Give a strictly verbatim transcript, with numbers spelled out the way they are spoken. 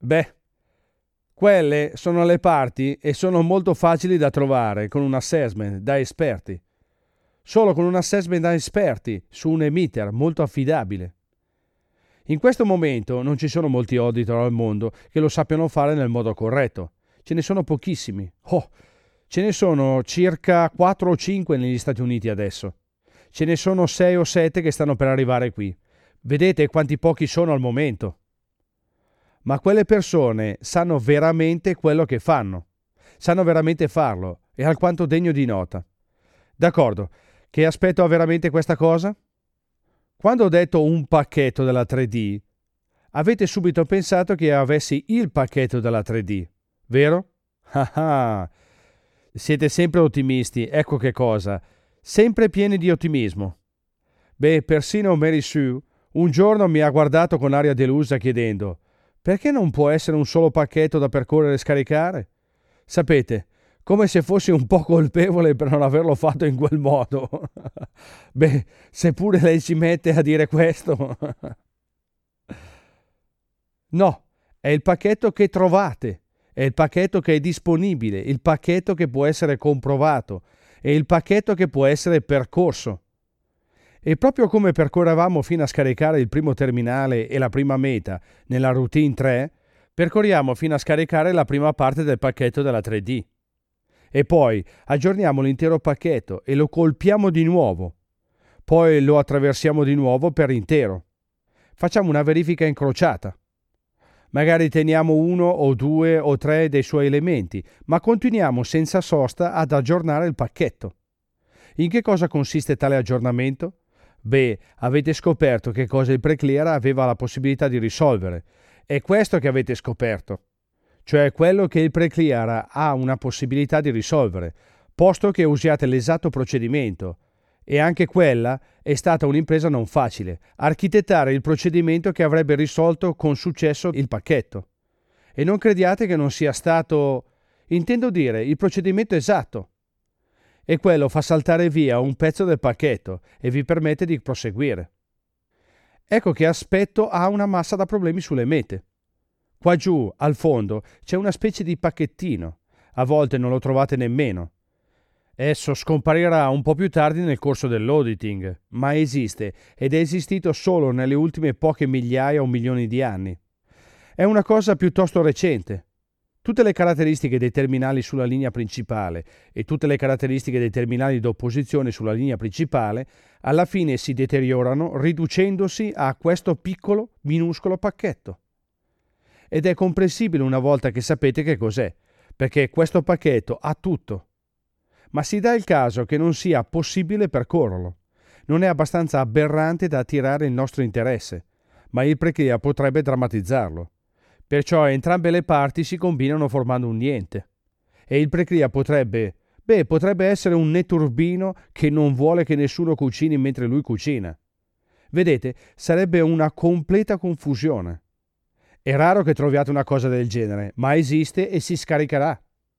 Beh, quelle sono le parti e sono molto facili da trovare con un assessment da esperti. Solo con un assessment da esperti su un emitter molto affidabile. In questo momento non ci sono molti auditor al mondo che lo sappiano fare nel modo corretto. Ce ne sono pochissimi. Oh, ce ne sono circa quattro o cinque negli Stati Uniti adesso. Ce ne sono sei o sette che stanno per arrivare qui. Vedete quanti pochi sono al momento. Ma quelle persone sanno veramente quello che fanno. Sanno veramente farlo. È alquanto degno di nota. D'accordo. Che aspetto ha veramente questa cosa? Quando ho detto un pacchetto della tre D, avete subito pensato che avessi il pacchetto della tre D, vero? Ah ah, siete sempre ottimisti, ecco che cosa, sempre pieni di ottimismo. Beh, persino Mary Sue un giorno mi ha guardato con aria delusa chiedendo: perché non può essere un solo pacchetto da percorrere e scaricare? Sapete, come se fossi un po' colpevole per non averlo fatto in quel modo. Beh, seppure lei ci mette a dire questo. No, è il pacchetto che trovate, è il pacchetto che è disponibile, il pacchetto che può essere comprovato, è il pacchetto che può essere percorso. E proprio come percorrevamo fino a scaricare il primo terminale e la prima meta nella routine tre, percorriamo fino a scaricare la prima parte del pacchetto della tre D. E poi aggiorniamo l'intero pacchetto e lo colpiamo di nuovo. Poi lo attraversiamo di nuovo per intero. Facciamo una verifica incrociata. Magari teniamo uno o due o tre dei suoi elementi, ma continuiamo senza sosta ad aggiornare il pacchetto. In che cosa consiste tale aggiornamento? Beh, avete scoperto che cosa il preclear aveva la possibilità di risolvere. È questo che avete scoperto. Cioè quello che il preclear ha una possibilità di risolvere, posto che usiate l'esatto procedimento. E anche quella è stata un'impresa non facile, architettare il procedimento che avrebbe risolto con successo il pacchetto. E non crediate che non sia stato, intendo dire, il procedimento esatto. E quello fa saltare via un pezzo del pacchetto e vi permette di proseguire. Ecco che aspetto ha una massa da problemi sulle mete. Qua giù, al fondo, c'è una specie di pacchettino. A volte non lo trovate nemmeno. Esso scomparirà un po' più tardi nel corso dell'auditing, ma esiste ed è esistito solo nelle ultime poche migliaia o milioni di anni. È una cosa piuttosto recente. Tutte le caratteristiche dei terminali sulla linea principale e tutte le caratteristiche dei terminali d'opposizione sulla linea principale alla fine si deteriorano riducendosi a questo piccolo, minuscolo pacchetto. Ed è comprensibile una volta che sapete che cos'è, perché questo pacchetto ha tutto. Ma si dà il caso che non sia possibile percorrerlo. Non è abbastanza aberrante da attirare il nostro interesse, ma il preclear potrebbe drammatizzarlo. Perciò entrambe le parti si combinano formando un niente. E il preclear potrebbe, beh, potrebbe essere un netturbino che non vuole che nessuno cucini mentre lui cucina. Vedete, sarebbe una completa confusione. È raro che troviate una cosa del genere, ma esiste e si scaricherà.